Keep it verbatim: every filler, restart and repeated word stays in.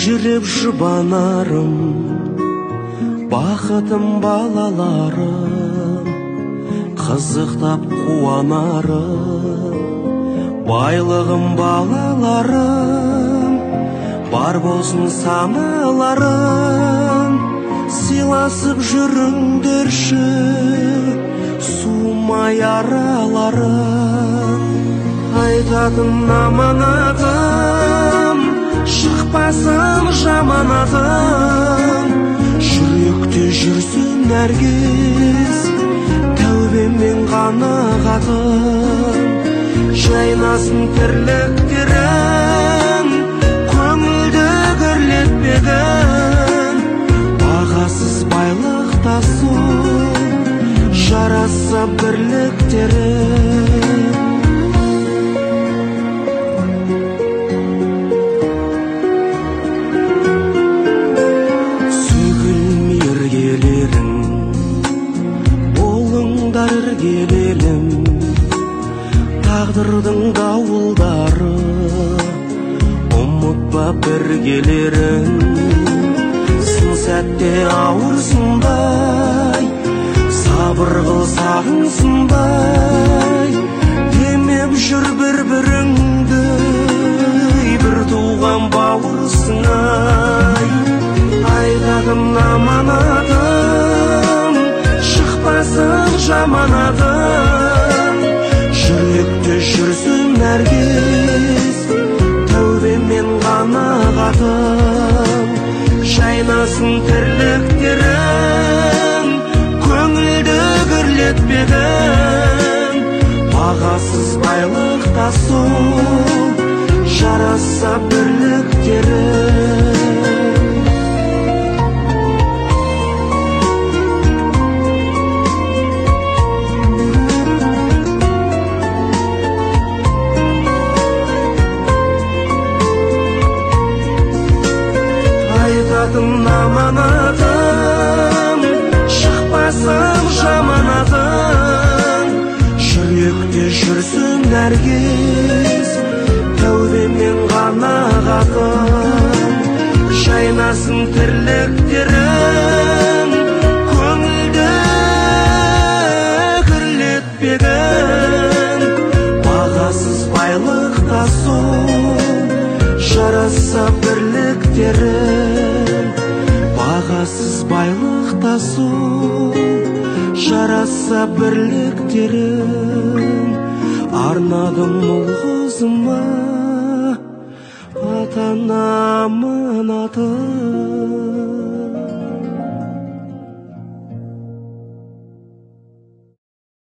елжіреп жұбанарым, бақытым балаларым, қызықтап қуанарым, байлығым балаларым, бар болсын саналарым, сыйласып жүріңдерші суымай араларым. Айтатын аманатым, шықпасын жаманатым, жүректе жүрсін нәргіз, тәубеммен қанағатым. Жайнасын тірліктерім, көңілді гүрлетпегін, бағасыз байлық тасу, жараса бірліктерім. Іргелелім, тағдырдың дауылдары, ұмытпа біргелерін. Сын сәтте ауырсындай, сабыр қыл сағынсындай, демеп жүр бір-біріңді, бір туған бауырсың-ай. Айтатын аманатым, шықпасын жаманатым, жүректе жүрсін нәргіз, тәубеммен қанағатым. Жайнасын тірліктерім, көңілді гүрлетпегін, бағасыз байлық тасу, жараса бірліктерім. Айтатын аманатым, шықпасын жаманатым, жүректе жүрсін нәргіз, тәубеммен қанағатым. Жайнасын тірліктерім, көңілді гүрлетпегін, бағасыз байлық тасу, жараса бірліктерім. Бағасыз байлық тасу, жараса бірліктерім. Арнадым ұл-қызыма ата-ана аманатын.